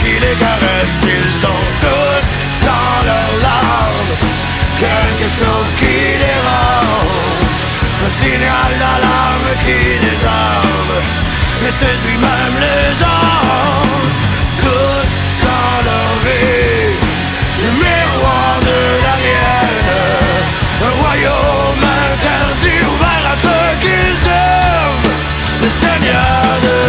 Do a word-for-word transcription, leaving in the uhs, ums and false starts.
qui les caresse. Ils ont tous dans leurs larmes quelque chose qui dérange, un signal d'alarme qui désarme et séduit même les anges. Tous dans leur vie, le miroir de l'Arienne, un royaume interdit ouvert à ceux qu'ils aiment, le Seigneur de